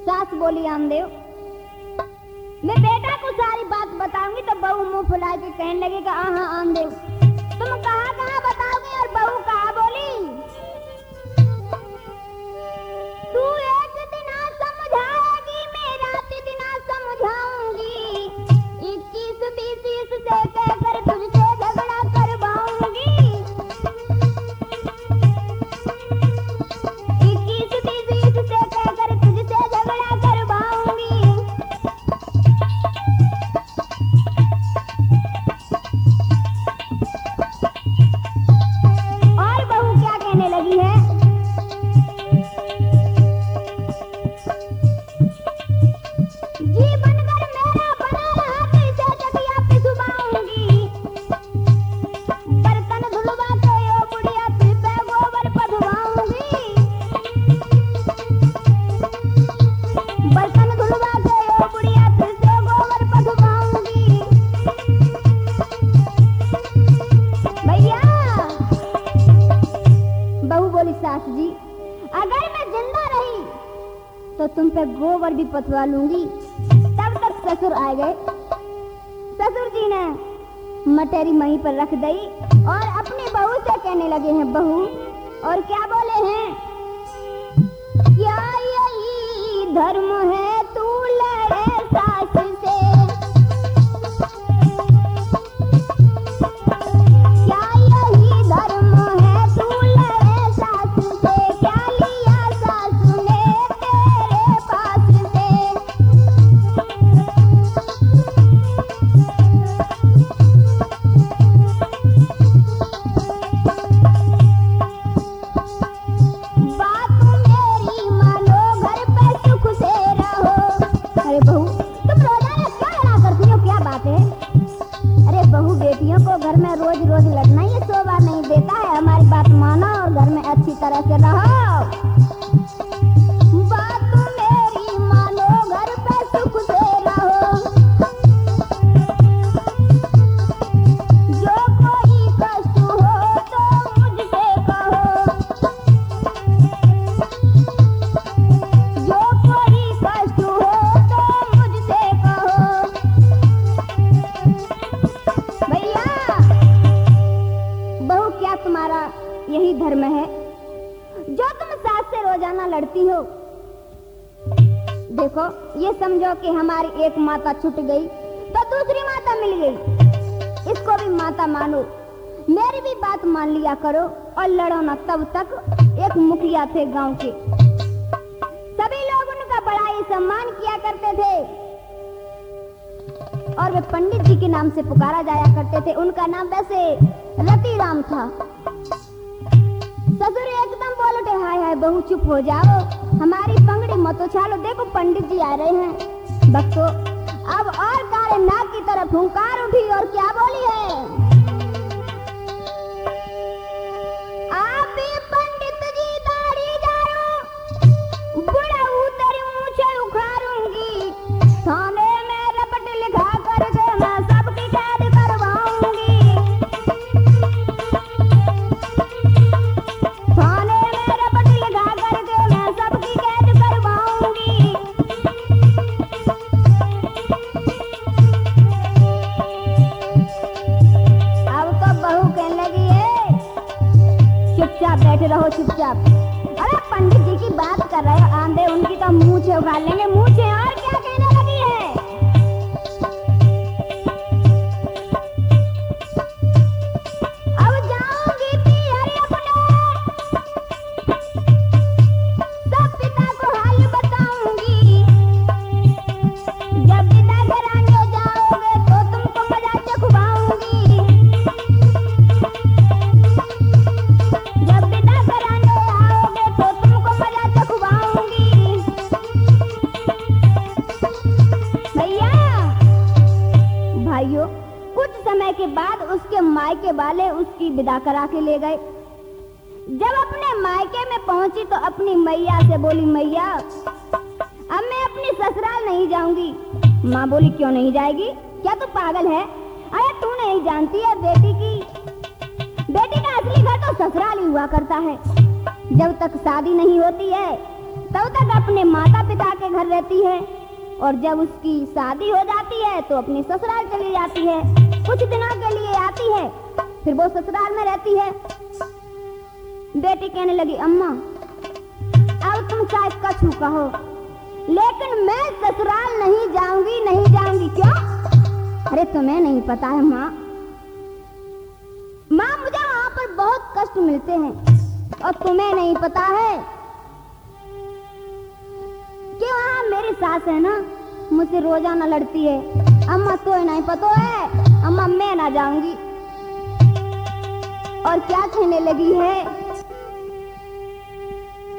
सास बोली आमदेव, मैं बेटा को सारी बात बताऊंगी। तो बहू मुंह फुला के कहने लगी कि हाँ आमदेव, तुम कहाँ कहाँ बताओगे? और बहू कहाँ बोली, तू एक दिन समझाएगी, मैं रात दिन समझाऊंगी। 21-20 से कहकर तुझसे झगड़ा करवाऊंगी। 21-20 से कहकर तुझसे झगड़ा करवाऊंगी। और बहू क्या कहने लगी है, जीवन भर मेरा बना रहा कैसे जगिया पे सुबाऊंगी। बर्तन धुलवा के ओ बुढ़िया तुझ पे गोबर पधवाऊंगी। बर्तन धुलवा के ओ बुढ़िया तुझ पे गोबर पधवाऊंगी। भैया बहू बोली, सास जी अगर मैं जिंदा रही तो तुम पे गोबर भी पथवा लूंगी। तब तक ससुर आ गए। ससुर जी ने मटेरी वहीं पर रख दी और अपनी बहू से कहने लगे हैं, बहू और क्या बोले हैं, क्या यही धर्म है तू लड़े सास से, क्या यही धर्म है तू लड़े सास से, क्या लिया सास ने तेरे पास से। बात मेरी मानो, घर पे सुख से रहो। अरे बहू तुम रोजाना क्या लड़ा करती हो, क्या बात है? अरे बहू बेटियों को घर में रोज रोज लड़ना ये शोभा नहीं देता है। हमारी बात मानो और घर में अच्छी तरह से रहो। बात मेरी मानो, घर पे सुख से रहो। जो कोई कष्ट हो तो मुझसे कहो। जो कोई कष्ट हो तो मुझसे कहो। भैया बहू क्या तुम्हारा यही धर्म है जो तुम सास से रोजाना लड़ती हो? देखो ये समझो कि हमारी एक माता छूट गई तो दूसरी माता मिल गई, इसको भी माता मानो। मेरी भी बात मान लिया करो और लड़ो ना। तब तक एक मुखिया थे गांव के, सभी लोग उनका बड़ा ही सम्मान किया करते थे और वे पंडित जी के नाम से पुकारा जाया करते थे। उनका नाम वैसे रतिराम था। ससुर एकदम बोल उठे, हाय हाय बहू चुप हो जाओ, हमारी पंगड़ी मत उछालो, देखो पंडित जी आ रहे हैं। भक्तों अब और काले नाग की तरफ हुंकार उठी और क्या बोली है, आप भी पंडित जी दाढ़ी झाड़ो, बुढ़ा उतरी मूछे उखाड़ूंगी, थाने में रपट लिखा करके मैं सबकी कैद करवाऊंगी। थाने में रपट लिखा करके मैं सबकी कैद करवाऊंगी। अब तो बहू कहने लगी है, चुपचाप बैठे रहो चुपचाप। अरे पंडित जी की बात कर रहे हो, आंधे उनकी तो मुंह से उखाड़ लेंगे मुंह से। और क्या कहने लगी है, अब जाऊंगी पियर अपने, सब पिता को हाल बताऊंगी। जब पिता घराने जाओगे तो तुमको मजा चखवाऊंगी। जब पिता घराने आओगे तो तुमको मजा चखवाऊंगी। भैया भाइयों कुछ समय के बाद उसके मायके वाले उसकी विदा करा के ले गए। जब अपने मायके में पहुंची तो अपनी मैया से बोली, मैया अब मैं अपनी ससुराल नहीं जाऊंगी। माँ बोली, क्यों नहीं जाएगी, क्या तू पागल है? अरे तू नहीं जानती है बेटी का असली घर तो ससुराल ही हुआ करता है। जब तक शादी नहीं होती है तब तक अपने माता पिता के घर रहती है और जब उसकी शादी हो जाती है तो अपनी ससुराल चली जाती है। कुछ दिनों के लिए आती है, फिर वो ससुराल में रहती है। बेटी कहने लगी, अम्मा अब तुम चाहे कछु कहो, लेकिन मैं ससुराल नहीं जाऊंगी, नहीं जाऊंगी। क्यों? अरे तुम्हें नहीं पता है माँ, मुझे वहां पर बहुत कष्ट मिलते हैं और तुम्हें नहीं पता है कि वहाँ मेरी सास है ना, मुझसे रोजाना लड़ती है। अम्मा तो नहीं पता है, अम्मा मैं ना जाऊंगी। और क्या कहने लगी है,